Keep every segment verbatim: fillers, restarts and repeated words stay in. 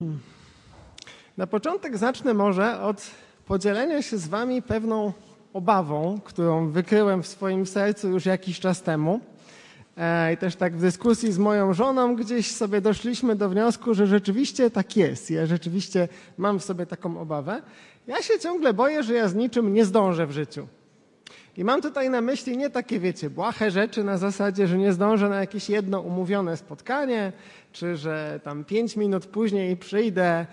Na początek zacznę może od podzielenia się z wami pewną obawą, którą wykryłem w swoim sercu już jakiś czas temu. I też tak w dyskusji z moją żoną gdzieś sobie doszliśmy do wniosku, że rzeczywiście tak jest. Ja rzeczywiście mam w sobie taką obawę. Ja się ciągle boję, że ja z niczym nie zdążę w życiu. I mam tutaj na myśli nie takie, wiecie, błahe rzeczy na zasadzie, że nie zdążę na jakieś jedno umówione spotkanie, czy że tam pięć minut później przyjdę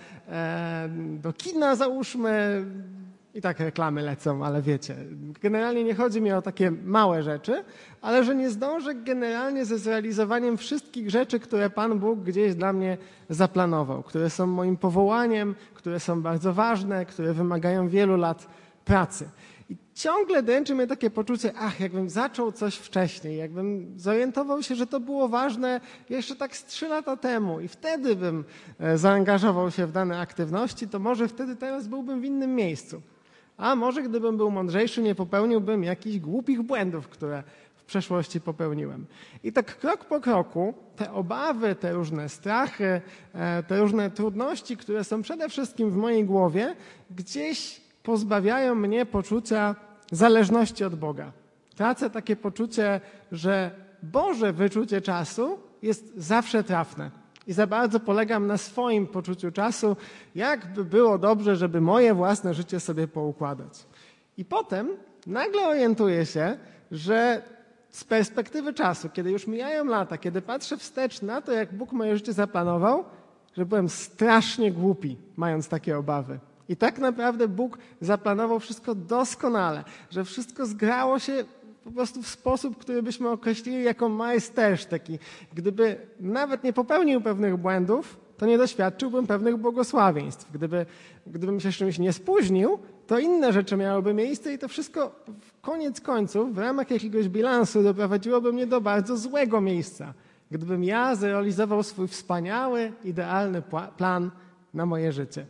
e, do kina, załóżmy, i tak reklamy lecą, ale wiecie, generalnie nie chodzi mi o takie małe rzeczy, ale że nie zdążę generalnie ze zrealizowaniem wszystkich rzeczy, które Pan Bóg gdzieś dla mnie zaplanował, które są moim powołaniem, które są bardzo ważne, które wymagają wielu lat pracy. I ciągle dręczy mnie takie poczucie, ach, jakbym zaczął coś wcześniej, jakbym zorientował się, że to było ważne jeszcze tak z trzy lata temu i wtedy bym zaangażował się w dane aktywności, to może wtedy teraz byłbym w innym miejscu. A może gdybym był mądrzejszy, nie popełniłbym jakichś głupich błędów, które w przeszłości popełniłem. I tak krok po kroku te obawy, te różne strachy, te różne trudności, które są przede wszystkim w mojej głowie, gdzieś pozbawiają mnie poczucia zależności od Boga. Tracę takie poczucie, że Boże wyczucie czasu jest zawsze trafne. I za bardzo polegam na swoim poczuciu czasu, jakby było dobrze, żeby moje własne życie sobie poukładać. I potem nagle orientuję się, że z perspektywy czasu, kiedy już mijają lata, kiedy patrzę wstecz na to, jak Bóg moje życie zaplanował, że byłem strasznie głupi, mając takie obawy. I tak naprawdę Bóg zaplanował wszystko doskonale, że wszystko zgrało się po prostu w sposób, który byśmy określili jako majstersztyk. I gdyby nawet nie popełnił pewnych błędów, to nie doświadczyłbym pewnych błogosławieństw. Gdyby, gdybym się z czymś nie spóźnił, to inne rzeczy miałyby miejsce i to wszystko koniec końców w ramach jakiegoś bilansu doprowadziłoby mnie do bardzo złego miejsca. Gdybym ja zrealizował swój wspaniały, idealny plan na moje życie.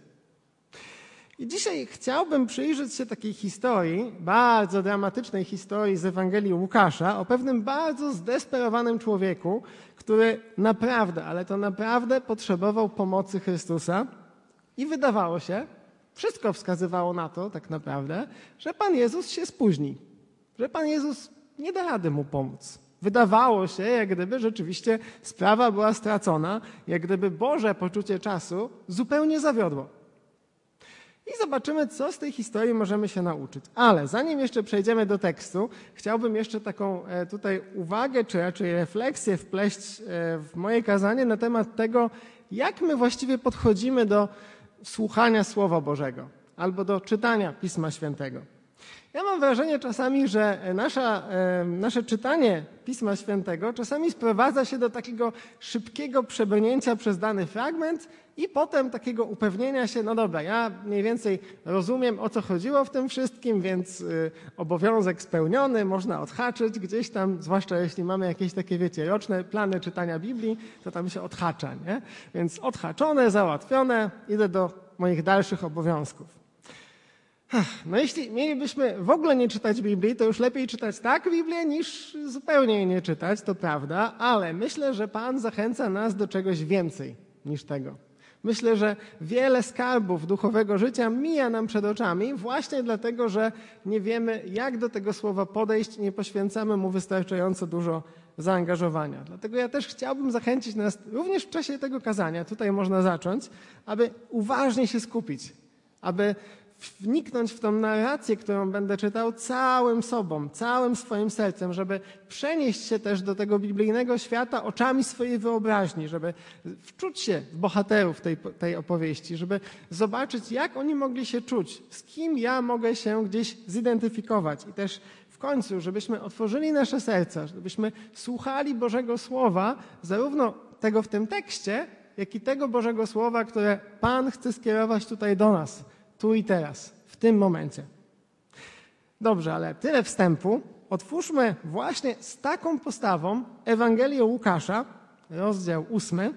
I dzisiaj chciałbym przyjrzeć się takiej historii, bardzo dramatycznej historii z Ewangelii Łukasza o pewnym bardzo zdesperowanym człowieku, który naprawdę, ale to naprawdę potrzebował pomocy Chrystusa i wydawało się, wszystko wskazywało na to tak naprawdę, że Pan Jezus się spóźni, że Pan Jezus nie da rady mu pomóc. Wydawało się, jak gdyby rzeczywiście sprawa była stracona, jak gdyby Boże poczucie czasu zupełnie zawiodło. I zobaczymy, co z tej historii możemy się nauczyć. Ale zanim jeszcze przejdziemy do tekstu, chciałbym jeszcze taką tutaj uwagę, czy raczej refleksję wpleść w moje kazanie na temat tego, jak my właściwie podchodzimy do słuchania Słowa Bożego albo do czytania Pisma Świętego. Ja mam wrażenie czasami, że nasza, nasze czytanie Pisma Świętego czasami sprowadza się do takiego szybkiego przebrnięcia przez dany fragment i potem takiego upewnienia się, no dobra, ja mniej więcej rozumiem, o co chodziło w tym wszystkim, więc obowiązek spełniony, można odhaczyć gdzieś tam, zwłaszcza jeśli mamy jakieś takie, wiecie, roczne plany czytania Biblii, to tam się odhacza, nie? Więc odhaczone, załatwione, idę do moich dalszych obowiązków. No jeśli mielibyśmy w ogóle nie czytać Biblii, to już lepiej czytać tak Biblię, niż zupełnie jej nie czytać, to prawda, ale myślę, że Pan zachęca nas do czegoś więcej niż tego. Myślę, że wiele skarbów duchowego życia mija nam przed oczami właśnie dlatego, że nie wiemy, jak do tego słowa podejść i nie poświęcamy mu wystarczająco dużo zaangażowania. Dlatego ja też chciałbym zachęcić nas również w czasie tego kazania, tutaj można zacząć, aby uważnie się skupić, aby wniknąć w tą narrację, którą będę czytał całym sobą, całym swoim sercem, żeby przenieść się też do tego biblijnego świata oczami swojej wyobraźni, żeby wczuć się w bohaterów tej, tej opowieści, żeby zobaczyć, jak oni mogli się czuć, z kim ja mogę się gdzieś zidentyfikować i też w końcu, żebyśmy otworzyli nasze serca, żebyśmy słuchali Bożego Słowa, zarówno tego w tym tekście, jak i tego Bożego Słowa, które Pan chce skierować tutaj do nas, tu i teraz, w tym momencie. Dobrze, ale tyle wstępu. Otwórzmy właśnie z taką postawą Ewangelię Łukasza, rozdział ósmy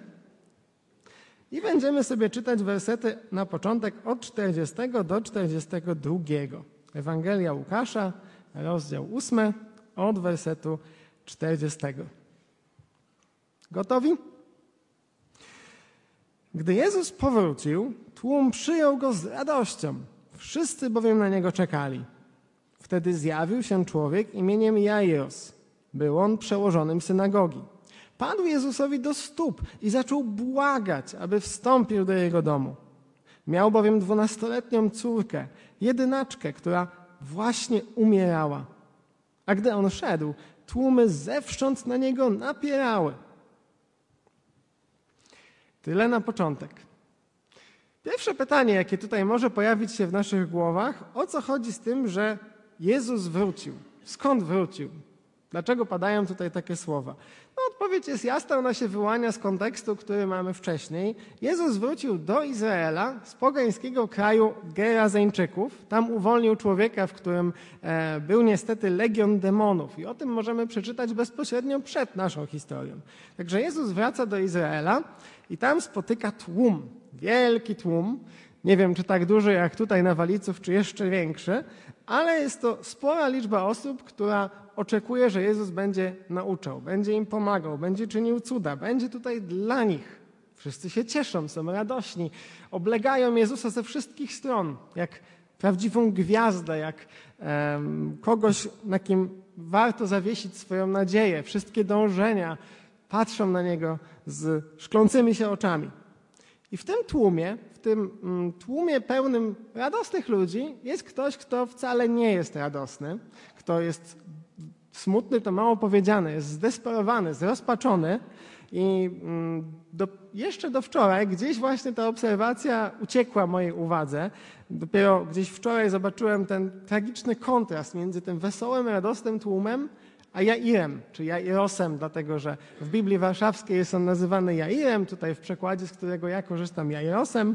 i będziemy sobie czytać wersety na początek od czterdziestego do czterdziestego drugiego. Ewangelia Łukasza, rozdział ósmy, od wersetu czterdziestego. Gotowi? Gdy Jezus powrócił, tłum przyjął go z radością. Wszyscy bowiem na niego czekali. Wtedy zjawił się człowiek imieniem Jairos. Był on przełożonym synagogi. Padł Jezusowi do stóp i zaczął błagać, aby wstąpił do jego domu. Miał bowiem dwunastoletnią córkę, jedynaczkę, która właśnie umierała. A gdy on szedł, tłumy zewsząd na niego napierały. Tyle na początek. Pierwsze pytanie, jakie tutaj może pojawić się w naszych głowach, o co chodzi z tym, że Jezus wrócił? Skąd wrócił? Dlaczego padają tutaj takie słowa? No, odpowiedź jest jasna, ona się wyłania z kontekstu, który mamy wcześniej. Jezus wrócił do Izraela z pogańskiego kraju Gerazeńczyków. Tam uwolnił człowieka, w którym e, był niestety legion demonów. I o tym możemy przeczytać bezpośrednio przed naszą historią. Także Jezus wraca do Izraela i tam spotyka tłum, wielki tłum. Nie wiem, czy tak duży jak tutaj na Waliców, czy jeszcze większy, ale jest to spora liczba osób, która oczekuje, że Jezus będzie nauczał, będzie im pomagał, będzie czynił cuda, będzie tutaj dla nich. Wszyscy się cieszą, są radośni, oblegają Jezusa ze wszystkich stron, jak prawdziwą gwiazdę, jak um, kogoś, na kim warto zawiesić swoją nadzieję. Wszystkie dążenia patrzą na Niego z szklącymi się oczami. I w tym tłumie, w tym tłumie pełnym radosnych ludzi jest ktoś, kto wcale nie jest radosny, kto jest smutny, to mało powiedziane, jest zdesperowany, zrozpaczony i do, jeszcze do wczoraj gdzieś właśnie ta obserwacja uciekła mojej uwadze. Dopiero gdzieś wczoraj zobaczyłem ten tragiczny kontrast między tym wesołym, radosnym tłumem a Jairem, czy Jairosem, dlatego że w Biblii Warszawskiej jest on nazywany Jairem, tutaj w przekładzie, z którego ja korzystam, Jairosem.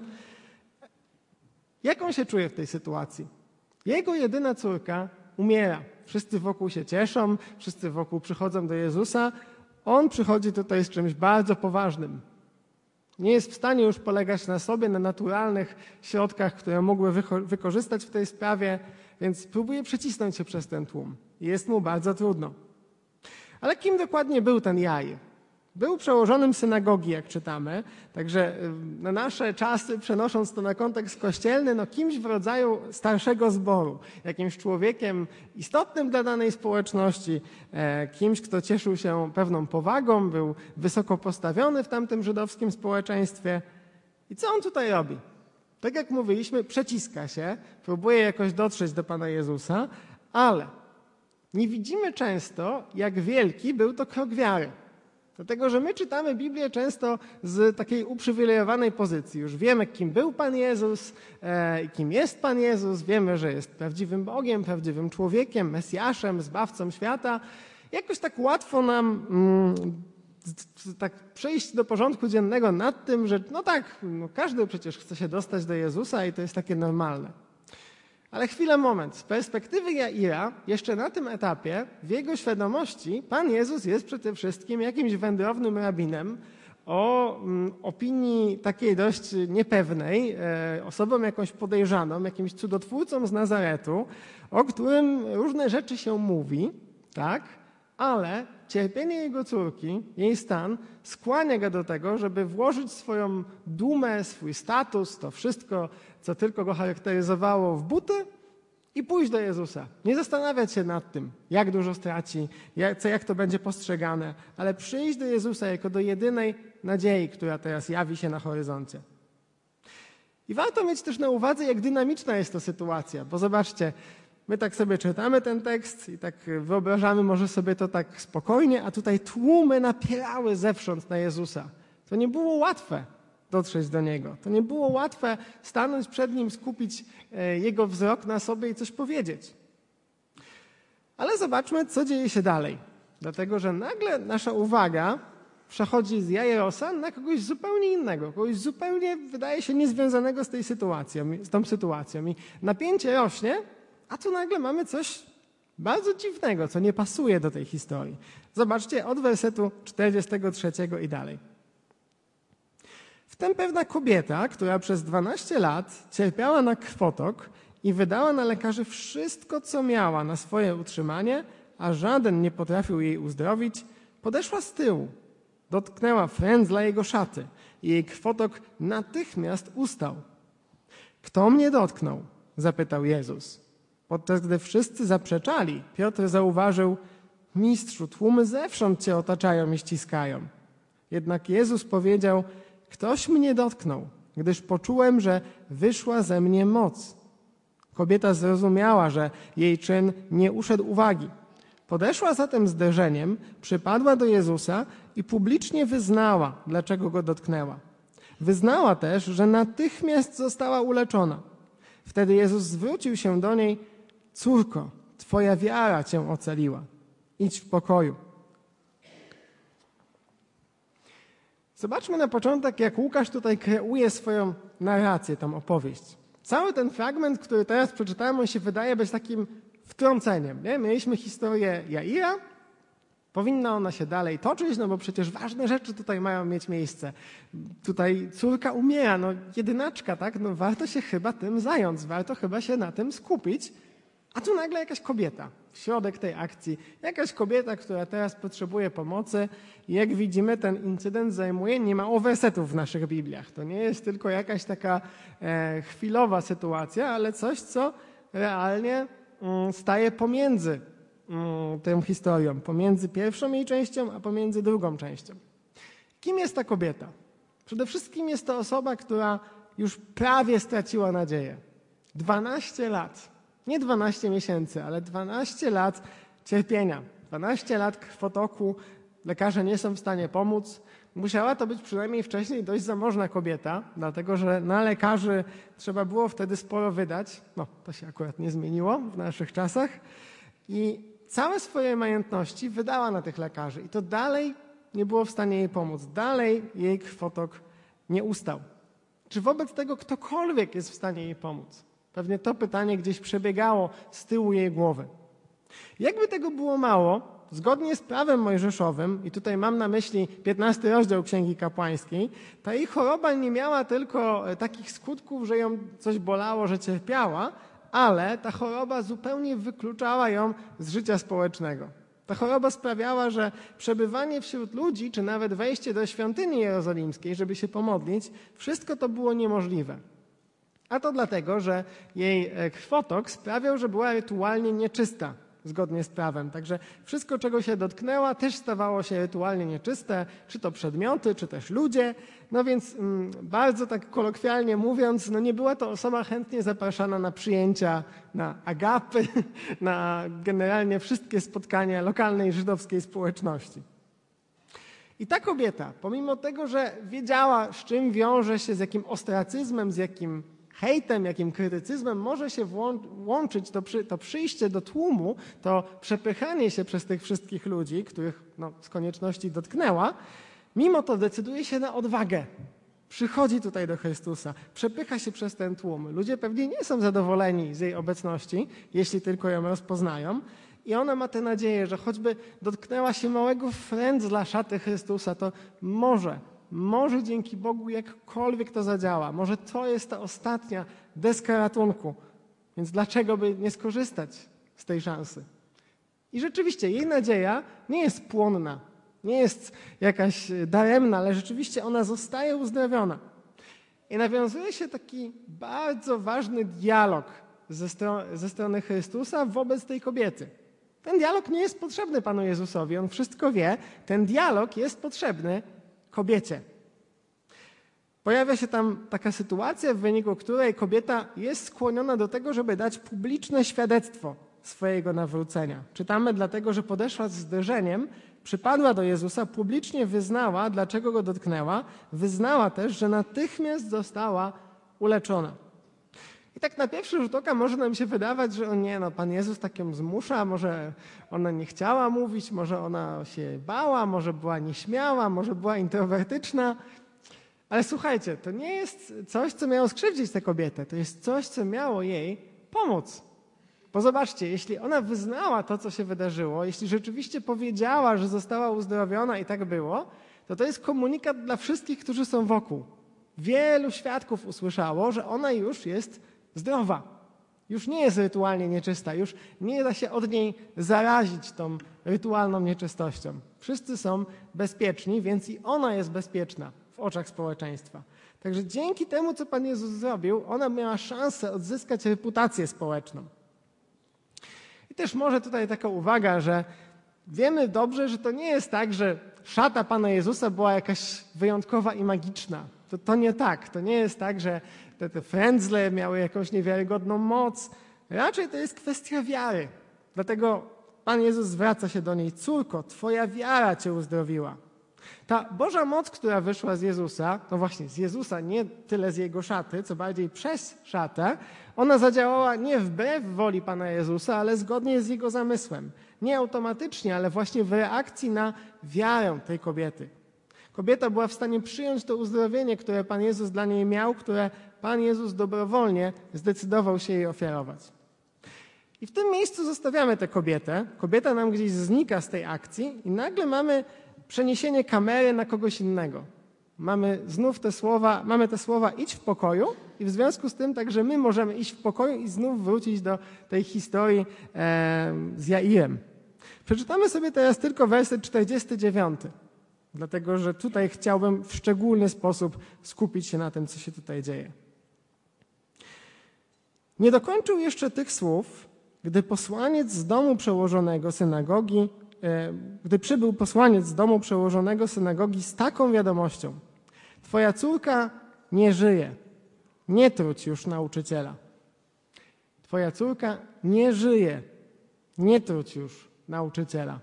Jak on się czuje w tej sytuacji? Jego jedyna córka umiera. Wszyscy wokół się cieszą, wszyscy wokół przychodzą do Jezusa. On przychodzi tutaj z czymś bardzo poważnym. Nie jest w stanie już polegać na sobie, na naturalnych środkach, które mógłby wyko- wykorzystać w tej sprawie, więc próbuje przecisnąć się przez ten tłum. I jest mu bardzo trudno. Ale kim dokładnie był ten Jair? Był przełożonym synagogi, jak czytamy, także na nasze czasy, przenosząc to na kontekst kościelny, no kimś w rodzaju starszego zboru, jakimś człowiekiem istotnym dla danej społeczności, kimś, kto cieszył się pewną powagą, był wysoko postawiony w tamtym żydowskim społeczeństwie. I co on tutaj robi? Tak jak mówiliśmy, przeciska się, próbuje jakoś dotrzeć do Pana Jezusa, ale nie widzimy często, jak wielki był to krok wiary. Dlatego, że my czytamy Biblię często z takiej uprzywilejowanej pozycji. Już wiemy, kim był Pan Jezus, e, kim jest Pan Jezus, wiemy, że jest prawdziwym Bogiem, prawdziwym człowiekiem, Mesjaszem, Zbawcą świata. Jakoś tak łatwo nam mm, tak przejść do porządku dziennego nad tym, że no tak, no każdy przecież chce się dostać do Jezusa i to jest takie normalne. Ale chwilę, moment. Z perspektywy Jaira, jeszcze na tym etapie, w jego świadomości, Pan Jezus jest przede wszystkim jakimś wędrownym rabinem o mm, opinii takiej dość niepewnej, e, osobą jakąś podejrzaną, jakimś cudotwórcą z Nazaretu, o którym różne rzeczy się mówi, tak? Ale cierpienie jego córki, jej stan skłania go do tego, żeby włożyć swoją dumę, swój status, to wszystko, co tylko go charakteryzowało, w buty i pójść do Jezusa. Nie zastanawiać się nad tym, jak dużo straci, jak, co, jak to będzie postrzegane, ale przyjść do Jezusa jako do jedynej nadziei, która teraz jawi się na horyzoncie. I warto mieć też na uwadze, jak dynamiczna jest to sytuacja, bo zobaczcie, my tak sobie czytamy ten tekst i tak wyobrażamy może sobie to tak spokojnie, a tutaj tłumy napierały zewsząd na Jezusa. To nie było łatwe dotrzeć do Niego. To nie było łatwe stanąć przed Nim, skupić Jego wzrok na sobie i coś powiedzieć. Ale zobaczmy, co dzieje się dalej. Dlatego, że nagle nasza uwaga przechodzi z Jairosa na kogoś zupełnie innego, kogoś zupełnie, wydaje się, niezwiązanego z tej sytuacją, z tą sytuacją. I napięcie rośnie, a tu nagle mamy coś bardzo dziwnego, co nie pasuje do tej historii. Zobaczcie od wersetu czterdziestego trzeciego i dalej. Wtem pewna kobieta, która przez dwanaście lat cierpiała na krwotok i wydała na lekarzy wszystko, co miała na swoje utrzymanie, a żaden nie potrafił jej uzdrowić, podeszła z tyłu, dotknęła frędzla jego szaty i jej krwotok natychmiast ustał. Kto mnie dotknął? Zapytał Jezus. Podczas gdy wszyscy zaprzeczali, Piotr zauważył: Mistrzu, tłumy zewsząd cię otaczają i ściskają. Jednak Jezus powiedział: ktoś mnie dotknął, gdyż poczułem, że wyszła ze mnie moc. Kobieta zrozumiała, że jej czyn nie uszedł uwagi. Podeszła zatem z drżeniem, przypadła do Jezusa i publicznie wyznała, dlaczego go dotknęła. Wyznała też, że natychmiast została uleczona. Wtedy Jezus zwrócił się do niej: córko, twoja wiara cię ocaliła. Idź w pokoju. Zobaczmy na początek, jak Łukasz tutaj kreuje swoją narrację, tą opowieść. Cały ten fragment, który teraz przeczytałem, on się wydaje być takim wtrąceniem. Nie? Mieliśmy historię Jaira, powinna ona się dalej toczyć, no bo przecież ważne rzeczy tutaj mają mieć miejsce. Tutaj córka umiera, no jedynaczka, tak? No warto się chyba tym zająć, warto chyba się na tym skupić. A tu nagle jakaś kobieta, w środek tej akcji, jakaś kobieta, która teraz potrzebuje pomocy. I jak widzimy, ten incydent zajmuje niemało wersetów w naszych Bibliach. To nie jest tylko jakaś taka e, chwilowa sytuacja, ale coś, co realnie mm, staje pomiędzy mm, tą historią, pomiędzy pierwszą jej częścią, a pomiędzy drugą częścią. Kim jest ta kobieta? Przede wszystkim jest to osoba, która już prawie straciła nadzieję. dwanaście lat. Nie dwanaście miesięcy, ale dwanaście lat cierpienia, dwanaście lat krwotoku, lekarze nie są w stanie pomóc. Musiała to być przynajmniej wcześniej dość zamożna kobieta, dlatego że na lekarzy trzeba było wtedy sporo wydać. No, to się akurat nie zmieniło w naszych czasach. I całe swoje majątności wydała na tych lekarzy i to dalej nie było w stanie jej pomóc. Dalej jej krwotok nie ustał. Czy wobec tego ktokolwiek jest w stanie jej pomóc? Pewnie to pytanie gdzieś przebiegało z tyłu jej głowy. Jakby tego było mało, zgodnie z prawem mojżeszowym, i tutaj mam na myśli piętnasty rozdział Księgi Kapłańskiej, ta jej choroba nie miała tylko takich skutków, że ją coś bolało, że cierpiała, ale ta choroba zupełnie wykluczała ją z życia społecznego. Ta choroba sprawiała, że przebywanie wśród ludzi, czy nawet wejście do świątyni jerozolimskiej, żeby się pomodlić, wszystko to było niemożliwe. A to dlatego, że jej krwotok sprawiał, że była rytualnie nieczysta zgodnie z prawem. Także wszystko, czego się dotknęła, też stawało się rytualnie nieczyste, czy to przedmioty, czy też ludzie. No więc mm, bardzo tak kolokwialnie mówiąc, no nie była to osoba chętnie zapraszana na przyjęcia, na agapy, na generalnie wszystkie spotkania lokalnej żydowskiej społeczności. I ta kobieta, pomimo tego, że wiedziała, z czym wiąże się, z jakim ostracyzmem, z jakim hejtem, jakim krytycyzmem może się łączyć to, przy, to przyjście do tłumu, to przepychanie się przez tych wszystkich ludzi, których no, z konieczności dotknęła, mimo to decyduje się na odwagę. Przychodzi tutaj do Chrystusa, przepycha się przez ten tłum. Ludzie pewnie nie są zadowoleni z jej obecności, jeśli tylko ją rozpoznają. I ona ma tę nadzieję, że choćby dotknęła się małego frędzla szaty Chrystusa, to może Może dzięki Bogu jakkolwiek to zadziała. Może to jest ta ostatnia deska ratunku. Więc dlaczego by nie skorzystać z tej szansy? I rzeczywiście jej nadzieja nie jest płonna, nie jest jakaś daremna, ale rzeczywiście ona zostaje uzdrowiona. I nawiązuje się taki bardzo ważny dialog ze, stro- ze strony Chrystusa wobec tej kobiety. Ten dialog nie jest potrzebny Panu Jezusowi, On wszystko wie. Ten dialog jest potrzebny kobiecie. Pojawia się tam taka sytuacja, w wyniku której kobieta jest skłoniona do tego, żeby dać publiczne świadectwo swojego nawrócenia. Czytamy dlatego, że podeszła z drżeniem, przypadła do Jezusa, publicznie wyznała, dlaczego go dotknęła, wyznała też, że natychmiast została uleczona. I tak na pierwszy rzut oka może nam się wydawać, że o nie, no Pan Jezus tak ją zmusza, może ona nie chciała mówić, może ona się bała, może była nieśmiała, może była introwertyczna. Ale słuchajcie, to nie jest coś, co miało skrzywdzić tę kobietę, to jest coś, co miało jej pomóc. Bo zobaczcie, jeśli ona wyznała to, co się wydarzyło, jeśli rzeczywiście powiedziała, że została uzdrowiona i tak było, to to jest komunikat dla wszystkich, którzy są wokół. Wielu świadków usłyszało, że ona już jest zdrowa. Już nie jest rytualnie nieczysta, już nie da się od niej zarazić tą rytualną nieczystością. Wszyscy są bezpieczni, więc i ona jest bezpieczna w oczach społeczeństwa. Także dzięki temu, co Pan Jezus zrobił, ona miała szansę odzyskać reputację społeczną. I też może tutaj taka uwaga, że wiemy dobrze, że to nie jest tak, że szata Pana Jezusa była jakaś wyjątkowa i magiczna. To, to nie tak. To nie jest tak, że te, te frędzle miały jakąś niewiarygodną moc. Raczej to jest kwestia wiary. Dlatego Pan Jezus zwraca się do niej: córko, twoja wiara cię uzdrowiła. Ta Boża moc, która wyszła z Jezusa, no właśnie z Jezusa, nie tyle z Jego szaty, co bardziej przez szatę, ona zadziałała nie wbrew woli Pana Jezusa, ale zgodnie z Jego zamysłem. Nie automatycznie, ale właśnie w reakcji na wiarę tej kobiety. Kobieta była w stanie przyjąć to uzdrowienie, które Pan Jezus dla niej miał, które Pan Jezus dobrowolnie zdecydował się jej ofiarować. I w tym miejscu zostawiamy tę kobietę. Kobieta nam gdzieś znika z tej akcji i nagle mamy przeniesienie kamery na kogoś innego. Mamy znów te słowa, mamy te słowa idź w pokoju i w związku z tym także my możemy iść w pokoju i znów wrócić do tej historii e, z Jairem. Przeczytamy sobie teraz tylko werset czterdziesty dziewiąty, dlatego że tutaj chciałbym w szczególny sposób skupić się na tym, co się tutaj dzieje. Nie dokończył jeszcze tych słów, gdy posłaniec z domu przełożonego synagogi Gdy przybył posłaniec z domu przełożonego synagogi z taką wiadomością: twoja córka nie żyje, nie trudź już nauczyciela. Twoja córka nie żyje, nie trudź już nauczyciela.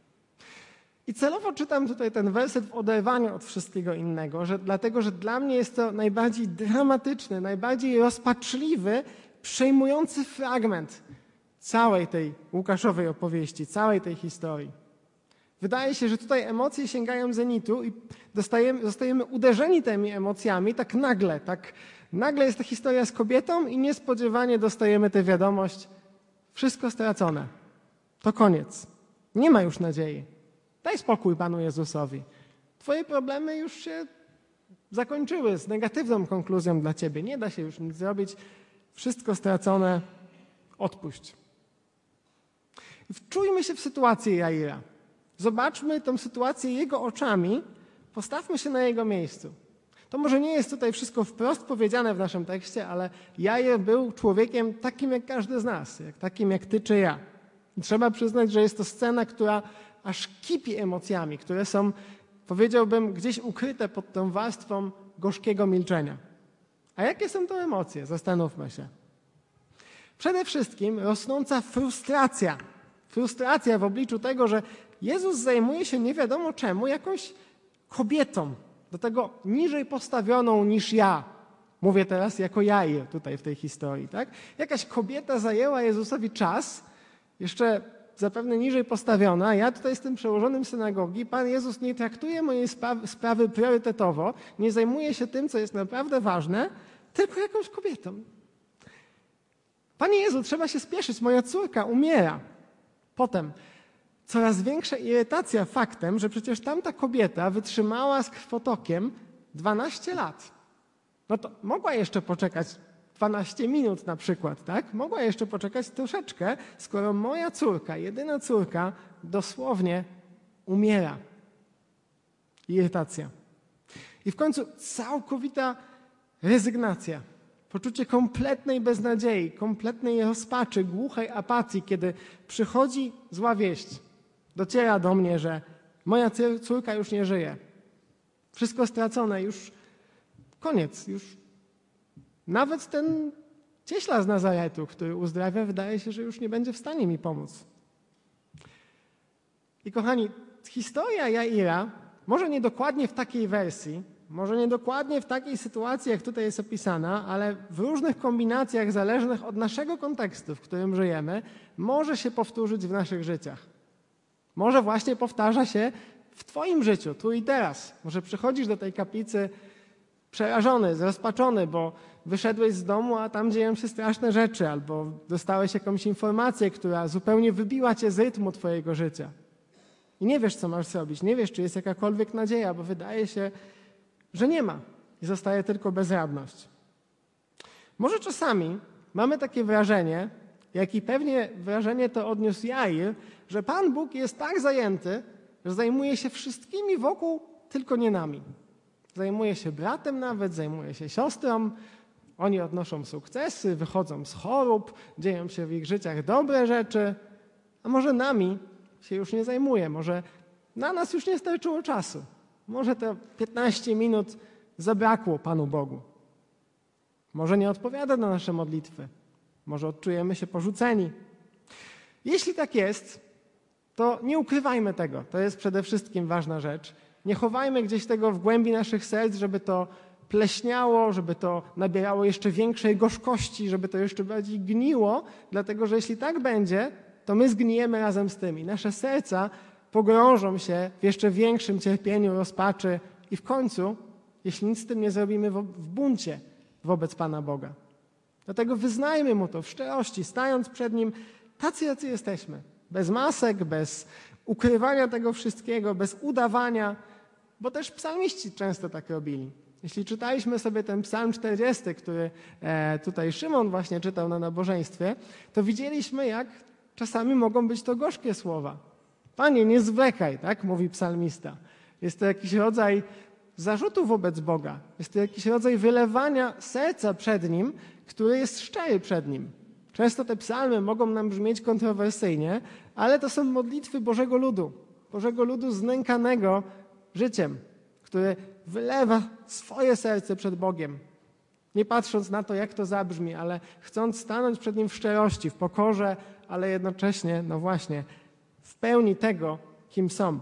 I celowo czytam tutaj ten werset w oderwaniu od wszystkiego innego, że, dlatego że dla mnie jest to najbardziej dramatyczny, najbardziej rozpaczliwy, przejmujący fragment całej tej Łukaszowej opowieści, całej tej historii. Wydaje się, że tutaj emocje sięgają zenitu i dostajemy, zostajemy uderzeni tymi emocjami tak nagle. Tak nagle jest ta historia z kobietą i niespodziewanie dostajemy tę wiadomość: wszystko stracone. To koniec. Nie ma już nadziei. Daj spokój Panu Jezusowi. Twoje problemy już się zakończyły z negatywną konkluzją dla ciebie. Nie da się już nic zrobić. Wszystko stracone. Odpuść. I wczujmy się w sytuację Jaira. Zobaczmy tę sytuację jego oczami, postawmy się na jego miejscu. To może nie jest tutaj wszystko wprost powiedziane w naszym tekście, ale Jair był człowiekiem takim jak każdy z nas, jak takim jak ty czy ja. I trzeba przyznać, że jest to scena, która aż kipi emocjami, które są, powiedziałbym, gdzieś ukryte pod tą warstwą gorzkiego milczenia. A jakie są to emocje? Zastanówmy się. Przede wszystkim rosnąca frustracja. Frustracja w obliczu tego, że Jezus zajmuje się nie wiadomo czemu jakąś kobietą, do tego niżej postawioną niż ja. Mówię teraz jako Jair tutaj w tej historii. Tak? Jakaś kobieta zajęła Jezusowi czas, jeszcze zapewne niżej postawiona. Ja tutaj jestem przełożonym synagogi. Pan Jezus nie traktuje mojej sprawy, sprawy priorytetowo, nie zajmuje się tym, co jest naprawdę ważne, tylko jakąś kobietą. Panie Jezu, trzeba się spieszyć, moja córka umiera. Potem coraz większa irytacja faktem, że przecież tamta kobieta wytrzymała z krwotokiem dwanaście lat. No to mogła jeszcze poczekać dwanaście minut na przykład, tak? Mogła jeszcze poczekać troszeczkę, skoro moja córka, jedyna córka, dosłownie umiera. Irytacja. I w końcu całkowita rezygnacja. Poczucie kompletnej beznadziei, kompletnej rozpaczy, głuchej apatii, kiedy przychodzi zła wieść. Dociera do mnie, że moja córka już nie żyje. Wszystko stracone, już koniec. Już nawet ten cieśla z Nazaretu, który uzdrawia, wydaje się, że już nie będzie w stanie mi pomóc. I kochani, historia Jaira, może nie dokładnie w takiej wersji, może nie dokładnie w takiej sytuacji, jak tutaj jest opisana, ale w różnych kombinacjach zależnych od naszego kontekstu, w którym żyjemy, może się powtórzyć w naszych życiach. Może właśnie powtarza się w twoim życiu, tu i teraz. Może przychodzisz do tej kaplicy przerażony, zrozpaczony, bo wyszedłeś z domu, a tam dzieją się straszne rzeczy, albo dostałeś jakąś informację, która zupełnie wybiła cię z rytmu twojego życia. I nie wiesz, co masz zrobić, nie wiesz, czy jest jakakolwiek nadzieja, bo wydaje się, że nie ma i zostaje tylko bezradność. Może czasami mamy takie wrażenie, jak i pewnie wrażenie to odniósł Jair, że Pan Bóg jest tak zajęty, że zajmuje się wszystkimi wokół, tylko nie nami. Zajmuje się bratem nawet, zajmuje się siostrą. Oni odnoszą sukcesy, wychodzą z chorób, dzieją się w ich życiach dobre rzeczy. A może nami się już nie zajmuje, może na nas już nie starczyło czasu. Może te piętnaście minut zabrakło Panu Bogu. Może nie odpowiada na nasze modlitwy. Może odczujemy się porzuceni. Jeśli tak jest, to nie ukrywajmy tego. To jest przede wszystkim ważna rzecz. Nie chowajmy gdzieś tego w głębi naszych serc, żeby to pleśniało, żeby to nabierało jeszcze większej gorzkości, żeby to jeszcze bardziej gniło, dlatego że jeśli tak będzie, to my zgnijemy razem z tym i nasze serca pogrążą się w jeszcze większym cierpieniu, rozpaczy i w końcu, jeśli nic z tym nie zrobimy, w buncie wobec Pana Boga. Dlatego wyznajmy Mu to w szczerości, stając przed Nim tacy, jacy jesteśmy. Bez masek, bez ukrywania tego wszystkiego, bez udawania, bo też psalmiści często tak robili. Jeśli czytaliśmy sobie ten psalm czterdziesty, który tutaj Szymon właśnie czytał na nabożeństwie, to widzieliśmy, jak czasami mogą być to gorzkie słowa. Panie, nie zwlekaj, tak mówi psalmista. Jest to jakiś rodzaj zarzutu wobec Boga. Jest to jakiś rodzaj wylewania serca przed Nim, który jest szczery przed Nim. Często te psalmy mogą nam brzmieć kontrowersyjnie, ale to są modlitwy Bożego ludu. Bożego ludu znękanego życiem, który wylewa swoje serce przed Bogiem. Nie patrząc na to, jak to zabrzmi, ale chcąc stanąć przed Nim w szczerości, w pokorze, ale jednocześnie, no właśnie, w pełni tego, kim są.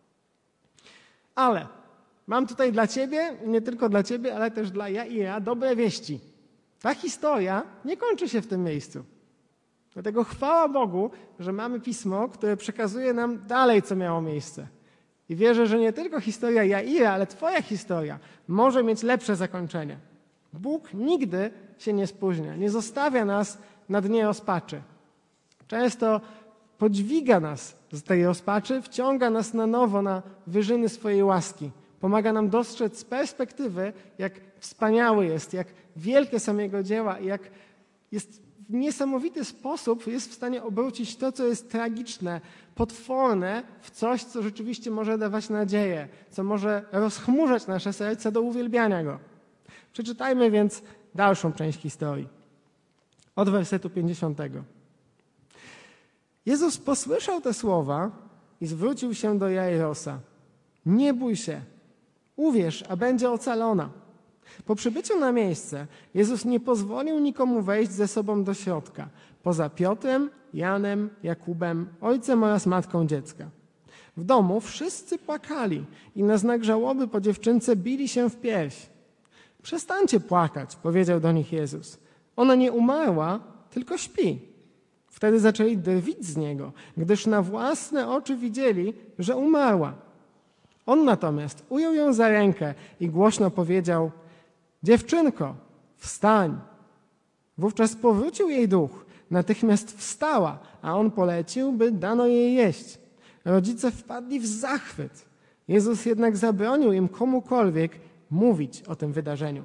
Ale mam tutaj dla Ciebie, i nie tylko dla Ciebie, ale też dla Jaira, dobre wieści. Ta historia nie kończy się w tym miejscu. Dlatego chwała Bogu, że mamy Pismo, które przekazuje nam dalej, co miało miejsce. I wierzę, że nie tylko historia Jaira, ale Twoja historia może mieć lepsze zakończenie. Bóg nigdy się nie spóźnia, nie zostawia nas na dnie rozpaczy. Często podźwiga nas z tej rozpaczy, wciąga nas na nowo na wyżyny swojej łaski. Pomaga nam dostrzec z perspektywy, jak wspaniały jest, jak wielkie są Jego dzieła i jak jest w niesamowity sposób jest w stanie obrócić to, co jest tragiczne, potworne, w coś, co rzeczywiście może dawać nadzieję, co może rozchmurzać nasze serce do uwielbiania Go. Przeczytajmy więc dalszą część historii. Od wersetu pięćdziesiątego. Jezus posłyszał te słowa i zwrócił się do Jairosa. Nie bój się, uwierz, a będzie ocalona. Po przybyciu na miejsce Jezus nie pozwolił nikomu wejść ze sobą do środka, poza Piotrem, Janem, Jakubem, ojcem oraz matką dziecka. W domu wszyscy płakali i na znak żałoby po dziewczynce bili się w pierś. Przestańcie płakać, powiedział do nich Jezus. Ona nie umarła, tylko śpi. Wtedy zaczęli drwić z Niego, gdyż na własne oczy widzieli, że umarła. On natomiast ujął ją za rękę i głośno powiedział: dziewczynko, wstań. Wówczas powrócił jej duch. Natychmiast wstała, a on polecił, by dano jej jeść. Rodzice wpadli w zachwyt. Jezus jednak zabronił im komukolwiek mówić o tym wydarzeniu.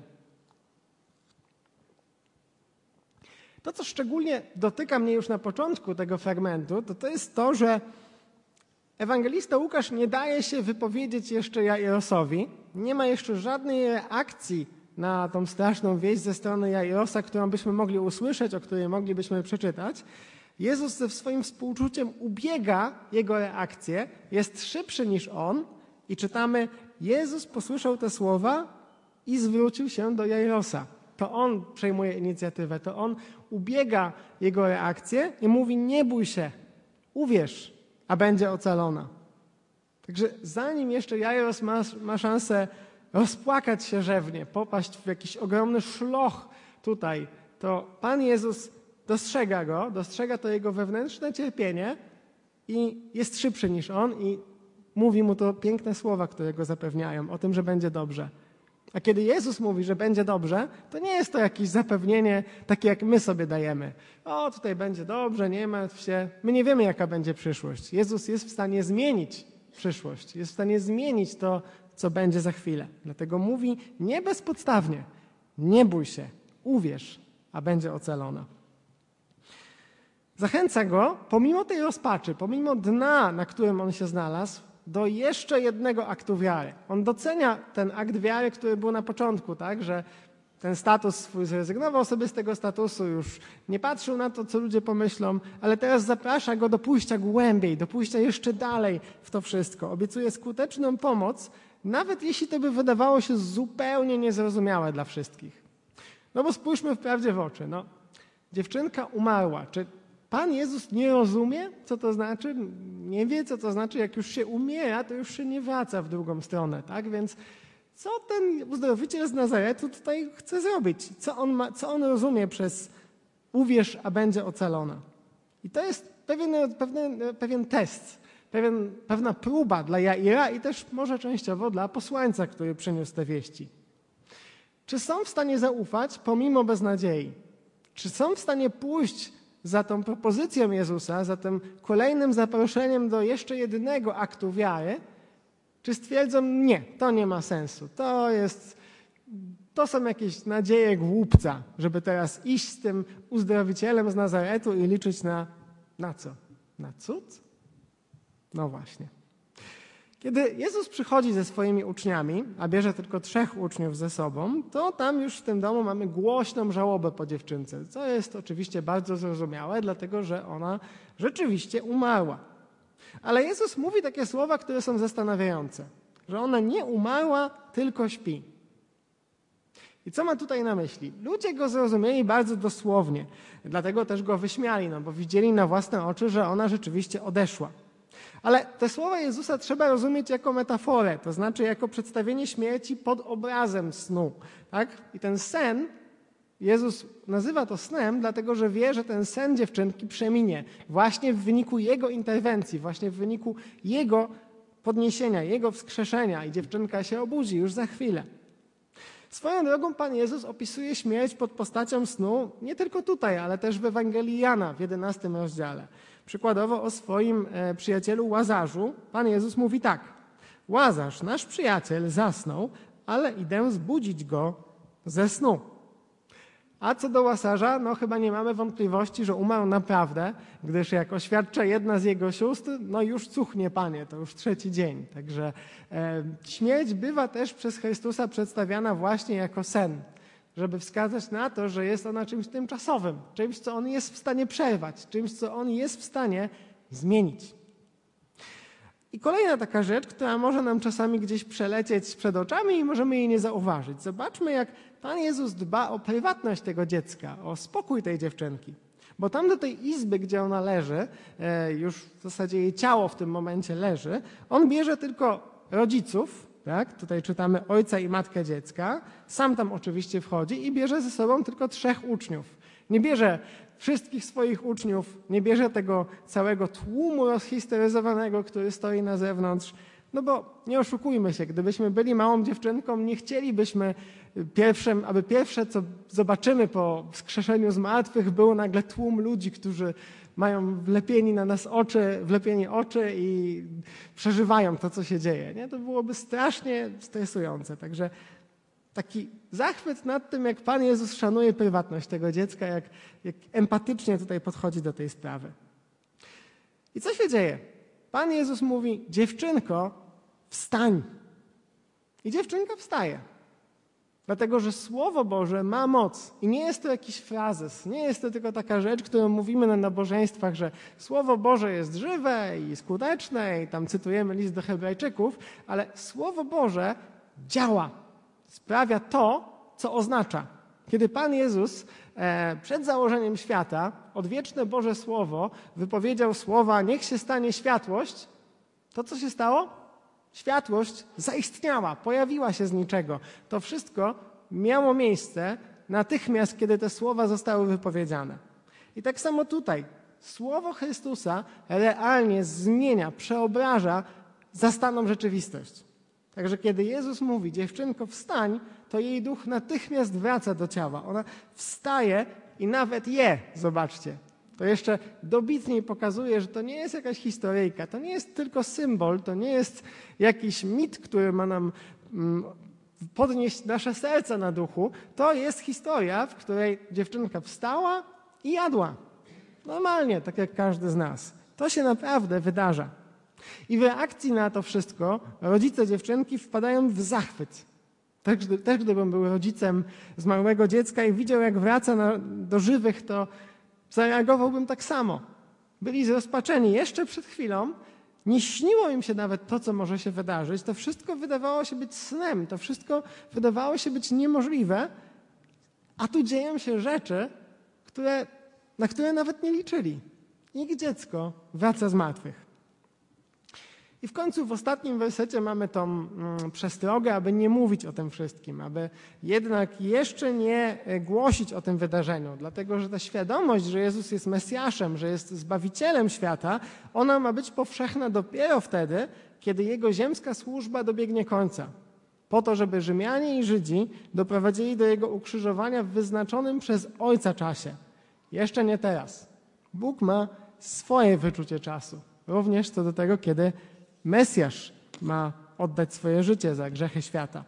To, co szczególnie dotyka mnie już na początku tego fragmentu, to to jest to, że ewangelista Łukasz nie daje się wypowiedzieć jeszcze Jairosowi. Nie ma jeszcze żadnej reakcji na tą straszną wieść ze strony Jairosa, którą byśmy mogli usłyszeć, o której moglibyśmy przeczytać. Jezus ze swoim współczuciem ubiega jego reakcję, jest szybszy niż on i czytamy: Jezus posłyszał te słowa i zwrócił się do Jairosa. To on przejmuje inicjatywę, to on ubiega jego reakcję i mówi: nie bój się, uwierz, a będzie ocalona. Także zanim jeszcze Jairos ma, ma szansę rozpłakać się rzewnie, popaść w jakiś ogromny szloch tutaj, to Pan Jezus dostrzega go, dostrzega to jego wewnętrzne cierpienie i jest szybszy niż on i mówi mu to piękne słowa, które go zapewniają o tym, że będzie dobrze. A kiedy Jezus mówi, że będzie dobrze, to nie jest to jakieś zapewnienie takie, jak my sobie dajemy. O, tutaj będzie dobrze, nie martw się. My nie wiemy, jaka będzie przyszłość. Jezus jest w stanie zmienić przyszłość. Jest w stanie zmienić to, co będzie za chwilę. Dlatego mówi nie bezpodstawnie: nie bój się, uwierz, a będzie ocalona. Zachęca go, pomimo tej rozpaczy, pomimo dna, na którym on się znalazł, do jeszcze jednego aktu wiary. On docenia ten akt wiary, który był na początku, tak, że ten status swój zrezygnował sobie z tego statusu, już nie patrzył na to, co ludzie pomyślą, ale teraz zaprasza go do pójścia głębiej, do pójścia jeszcze dalej w to wszystko. Obiecuje skuteczną pomoc, nawet jeśli to by wydawało się zupełnie niezrozumiałe dla wszystkich. No bo spójrzmy wprawdzie w oczy. No, dziewczynka umarła. Czy Pan Jezus nie rozumie, co to znaczy? Nie wie, co to znaczy. Jak już się umiera, to już się nie wraca w drugą stronę, tak? Więc co ten uzdrowiciel z Nazaretu tutaj chce zrobić? Co on, ma, co on rozumie przez uwierz, a będzie ocalona? I to jest pewien, pewien, pewien test, pewien, pewna próba dla Jaira i też może częściowo dla posłańca, który przyniósł te wieści. Czy są w stanie zaufać pomimo beznadziei? Czy są w stanie pójść za tą propozycją Jezusa, za tym kolejnym zaproszeniem do jeszcze jedynego aktu wiary? Czy stwierdzą, nie, to nie ma sensu, to jest, to są jakieś nadzieje głupca, żeby teraz iść z tym uzdrowicielem z Nazaretu i liczyć na, na co? Na cud? No właśnie. Kiedy Jezus przychodzi ze swoimi uczniami, a bierze tylko trzech uczniów ze sobą, to tam już w tym domu mamy głośną żałobę po dziewczynce, co jest oczywiście bardzo zrozumiałe, dlatego że ona rzeczywiście umarła. Ale Jezus mówi takie słowa, które są zastanawiające, że ona nie umarła, tylko śpi. I co ma tutaj na myśli? Ludzie go zrozumieli bardzo dosłownie, dlatego też go wyśmiali, no bo widzieli na własne oczy, że ona rzeczywiście odeszła. Ale te słowa Jezusa trzeba rozumieć jako metaforę, to znaczy jako przedstawienie śmierci pod obrazem snu. Tak? I ten sen, Jezus nazywa to snem, dlatego że wie, że ten sen dziewczynki przeminie właśnie w wyniku Jego interwencji, właśnie w wyniku Jego podniesienia, Jego wskrzeszenia i dziewczynka się obudzi już za chwilę. Swoją drogą Pan Jezus opisuje śmierć pod postacią snu nie tylko tutaj, ale też w Ewangelii Jana w jedenastym rozdziale. Przykładowo o swoim e, przyjacielu Łazarzu Pan Jezus mówi tak. Łazarz, nasz przyjaciel, zasnął, ale idę zbudzić go ze snu. A co do Łazarza, no chyba nie mamy wątpliwości, że umarł naprawdę, gdyż jak oświadcza jedna z jego sióstr, no już cuchnie Panie, to już trzeci dzień. Także e, śmierć bywa też przez Chrystusa przedstawiana właśnie jako sen, żeby wskazać na to, że jest ona czymś tymczasowym, czymś, co On jest w stanie przerwać, czymś, co On jest w stanie zmienić. I kolejna taka rzecz, która może nam czasami gdzieś przelecieć przed oczami i możemy jej nie zauważyć. Zobaczmy, jak Pan Jezus dba o prywatność tego dziecka, o spokój tej dziewczynki. Bo tam do tej izby, gdzie ona leży, już w zasadzie jej ciało w tym momencie leży, On bierze tylko rodziców, tak? Tutaj czytamy ojca i matkę dziecka, sam tam oczywiście wchodzi i bierze ze sobą tylko trzech uczniów. Nie bierze wszystkich swoich uczniów, nie bierze tego całego tłumu rozhisteryzowanego, który stoi na zewnątrz. No bo nie oszukujmy się, gdybyśmy byli małą dziewczynką, nie chcielibyśmy, pierwszym, aby pierwsze, co zobaczymy po wskrzeszeniu z martwych, był nagle tłum ludzi, którzy mają wlepieni na nas oczy, wlepieni oczy i przeżywają to, co się dzieje. Nie? To byłoby strasznie stresujące. Także taki zachwyt nad tym, jak Pan Jezus szanuje prywatność tego dziecka, jak, jak empatycznie tutaj podchodzi do tej sprawy. I co się dzieje? Pan Jezus mówi, dziewczynko, wstań. I dziewczynka wstaje. Dlatego, że Słowo Boże ma moc i nie jest to jakiś frazes, nie jest to tylko taka rzecz, którą mówimy na nabożeństwach, że Słowo Boże jest żywe i skuteczne i tam cytujemy list do Hebrajczyków, ale Słowo Boże działa, sprawia to, co oznacza. Kiedy Pan Jezus e, przed założeniem świata odwieczne Boże Słowo wypowiedział słowa niech się stanie światłość, to co się stało? Światłość zaistniała, pojawiła się z niczego. To wszystko miało miejsce natychmiast, kiedy te słowa zostały wypowiedziane. I tak samo tutaj. Słowo Chrystusa realnie zmienia, przeobraża zastaną rzeczywistość. Także kiedy Jezus mówi, dziewczynko wstań, to jej duch natychmiast wraca do ciała. Ona wstaje i nawet je, zobaczcie. To jeszcze dobitniej pokazuje, że to nie jest jakaś historyjka, to nie jest tylko symbol, to nie jest jakiś mit, który ma nam podnieść nasze serca na duchu. To jest historia, w której dziewczynka wstała i jadła. Normalnie, tak jak każdy z nas. To się naprawdę wydarza. I w reakcji na to wszystko rodzice dziewczynki wpadają w zachwyt. Też, gdy, też gdybym był rodzicem zmarłego dziecka i widział, jak wraca na, do żywych, to zareagowałbym tak samo. Byli zrozpaczeni jeszcze przed chwilą, nie śniło im się nawet to, co może się wydarzyć. To wszystko wydawało się być snem, to wszystko wydawało się być niemożliwe, a tu dzieją się rzeczy, które, na które nawet nie liczyli. Ich dziecko wraca z martwych. I w końcu w ostatnim wersecie mamy tą mm, przestrogę, aby nie mówić o tym wszystkim, aby jednak jeszcze nie głosić o tym wydarzeniu, dlatego że ta świadomość, że Jezus jest Mesjaszem, że jest Zbawicielem świata, ona ma być powszechna dopiero wtedy, kiedy Jego ziemska służba dobiegnie końca. Po to, żeby Rzymianie i Żydzi doprowadzili do Jego ukrzyżowania w wyznaczonym przez Ojca czasie. Jeszcze nie teraz. Bóg ma swoje wyczucie czasu, również co do tego, kiedy Mesjasz ma oddać swoje życie za grzechy świata.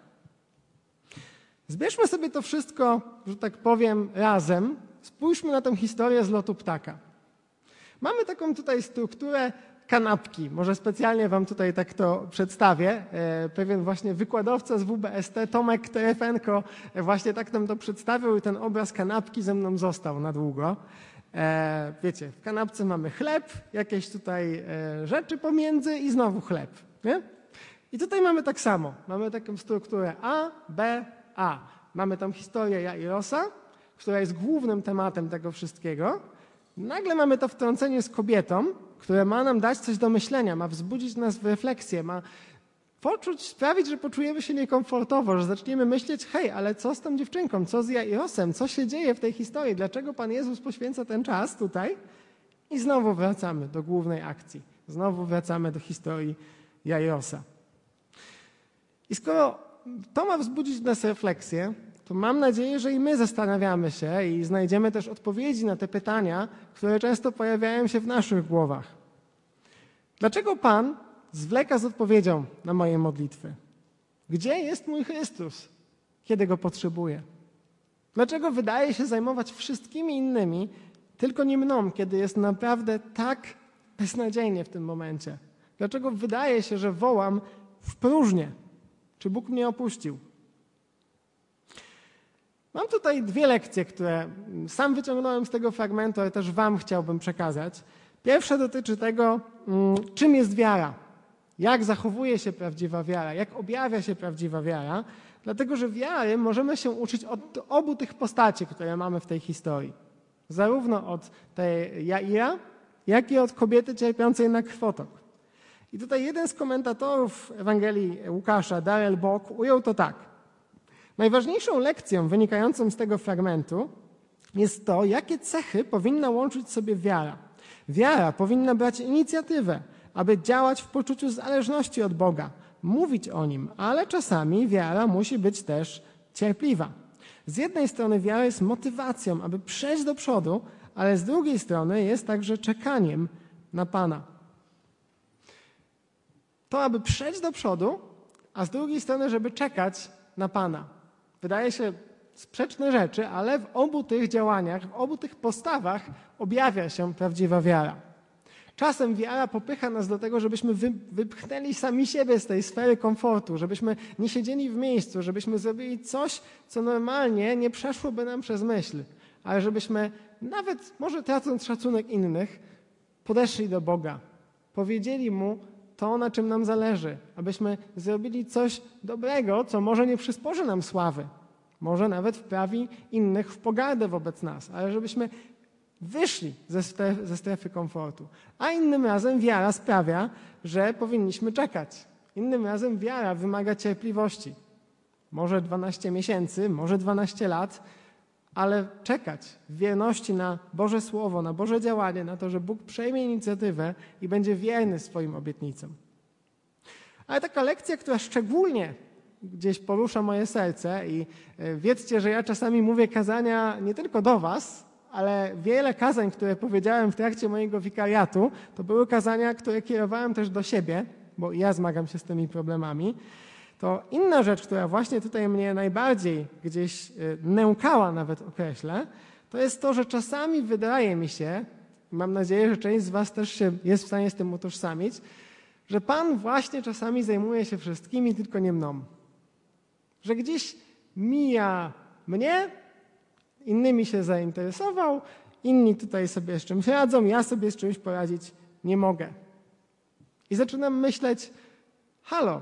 Zbierzmy sobie to wszystko, że tak powiem, razem. Spójrzmy na tę historię z lotu ptaka. Mamy taką tutaj strukturę kanapki. Może specjalnie wam tutaj tak to przedstawię. Pewien właśnie wykładowca z W B S T, Tomek Terefenko, właśnie tak nam to przedstawił i ten obraz kanapki ze mną został na długo. E, wiecie, w kanapce mamy chleb, jakieś tutaj e, rzeczy pomiędzy i znowu chleb. Nie? I tutaj mamy tak samo. Mamy taką strukturę A, B, A. Mamy tam historię Jairosa, która jest głównym tematem tego wszystkiego. Nagle mamy to wtrącenie z kobietą, które ma nam dać coś do myślenia, ma wzbudzić nas w refleksję, ma poczuć, sprawić, że poczujemy się niekomfortowo, że zaczniemy myśleć, hej, ale co z tą dziewczynką, co z Jairosem, co się dzieje w tej historii, dlaczego Pan Jezus poświęca ten czas tutaj? I znowu wracamy do głównej akcji, znowu wracamy do historii Jairosa. I skoro to ma wzbudzić w nas refleksję, to mam nadzieję, że i my zastanawiamy się i znajdziemy też odpowiedzi na te pytania, które często pojawiają się w naszych głowach. Dlaczego Pan zwleka z odpowiedzią na moje modlitwy? Gdzie jest mój Chrystus, kiedy Go potrzebuję? Dlaczego wydaje się zajmować wszystkimi innymi, tylko nie mną, kiedy jest naprawdę tak beznadziejnie w tym momencie? Dlaczego wydaje się, że wołam w próżnię? Czy Bóg mnie opuścił? Mam tutaj dwie lekcje, które sam wyciągnąłem z tego fragmentu, ale też wam chciałbym przekazać. Pierwsza dotyczy tego, czym jest wiara. Jak zachowuje się prawdziwa wiara, jak objawia się prawdziwa wiara, dlatego że wiary możemy się uczyć od obu tych postaci, które mamy w tej historii. Zarówno od tej Jaira, jak i od kobiety cierpiącej na krwotok. I tutaj jeden z komentatorów Ewangelii Łukasza, Darrell Bock, ujął to tak. Najważniejszą lekcją wynikającą z tego fragmentu jest to, jakie cechy powinna łączyć sobie wiara. Wiara powinna brać inicjatywę, aby działać w poczuciu zależności od Boga, mówić o Nim, ale czasami wiara musi być też cierpliwa. Z jednej strony wiara jest motywacją, aby przejść do przodu, ale z drugiej strony jest także czekaniem na Pana. To, aby przejść do przodu, a z drugiej strony, żeby czekać na Pana. Wydaje się sprzeczne rzeczy, ale w obu tych działaniach, w obu tych postawach objawia się prawdziwa wiara. Czasem wiara popycha nas do tego, żebyśmy wypchnęli sami siebie z tej sfery komfortu, żebyśmy nie siedzieli w miejscu, żebyśmy zrobili coś, co normalnie nie przeszłoby nam przez myśl, ale żebyśmy nawet, może tracąc szacunek innych, podeszli do Boga, powiedzieli Mu to, na czym nam zależy, abyśmy zrobili coś dobrego, co może nie przysporzy nam sławy, może nawet wprawi innych w pogardę wobec nas, ale żebyśmy wyszli ze strefy, ze strefy komfortu. A innym razem wiara sprawia, że powinniśmy czekać. Innym razem wiara wymaga cierpliwości. Może dwanaście miesięcy, może dwanaście lat, ale czekać w wierności na Boże Słowo, na Boże działanie, na to, że Bóg przejmie inicjatywę i będzie wierny swoim obietnicom. Ale taka lekcja, która szczególnie gdzieś porusza moje serce i wiedzcie, że ja czasami mówię kazania nie tylko do was, ale wiele kazań, które powiedziałem w trakcie mojego wikariatu, to były kazania, które kierowałem też do siebie, bo ja zmagam się z tymi problemami. To inna rzecz, która właśnie tutaj mnie najbardziej gdzieś nękała, nawet określę, to jest to, że czasami wydaje mi się, mam nadzieję, że część z was też się jest w stanie z tym utożsamić, że Pan właśnie czasami zajmuje się wszystkimi, tylko nie mną. Że gdzieś mija mnie, innymi się zainteresował, inni tutaj sobie z czymś radzą, ja sobie z czymś poradzić nie mogę. I zaczynam myśleć, halo,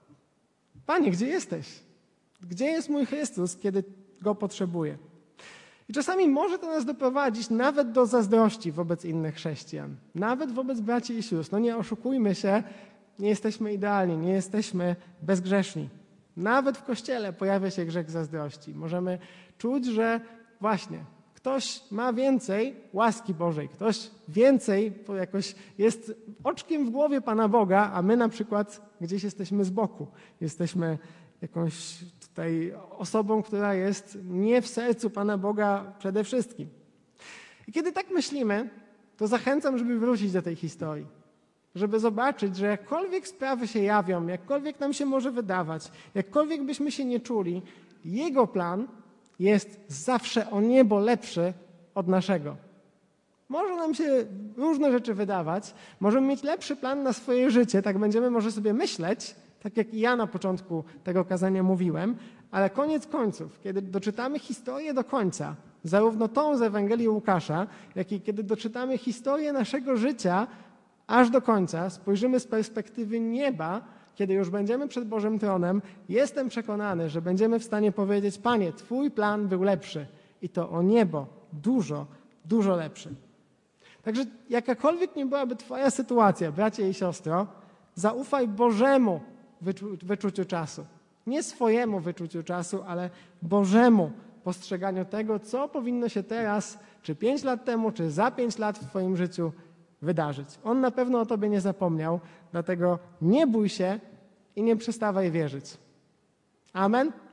Panie, gdzie jesteś? Gdzie jest mój Chrystus, kiedy Go potrzebuję? I czasami może to nas doprowadzić nawet do zazdrości wobec innych chrześcijan, nawet wobec braci i sióstr. No nie oszukujmy się, nie jesteśmy idealni, nie jesteśmy bezgrzeszni. Nawet w Kościele pojawia się grzech zazdrości. Możemy czuć, że właśnie ktoś ma więcej łaski Bożej, ktoś więcej jakoś jest oczkiem w głowie Pana Boga, a my na przykład gdzieś jesteśmy z boku. Jesteśmy jakąś tutaj osobą, która jest nie w sercu Pana Boga przede wszystkim. I kiedy tak myślimy, to zachęcam, żeby wrócić do tej historii. Żeby zobaczyć, że jakkolwiek sprawy się jawią, jakkolwiek nam się może wydawać, jakkolwiek byśmy się nie czuli, Jego plan jest zawsze o niebo lepszy od naszego. Może nam się różne rzeczy wydawać, możemy mieć lepszy plan na swoje życie, tak będziemy może sobie myśleć, tak jak i ja na początku tego kazania mówiłem, ale koniec końców, kiedy doczytamy historię do końca, zarówno tą z Ewangelii Łukasza, jak i kiedy doczytamy historię naszego życia aż do końca, spojrzymy z perspektywy nieba, kiedy już będziemy przed Bożym Tronem, jestem przekonany, że będziemy w stanie powiedzieć: Panie, Twój plan był lepszy i to o niebo dużo, dużo lepszy. Także jakakolwiek nie byłaby Twoja sytuacja, bracie i siostro, zaufaj Bożemu wyczu- wyczuciu czasu. Nie swojemu wyczuciu czasu, ale Bożemu postrzeganiu tego, co powinno się teraz, czy pięć lat temu, czy za pięć lat w Twoim życiu wydarzyć. On na pewno o Tobie nie zapomniał, dlatego nie bój się i nie przestawaj wierzyć. Amen.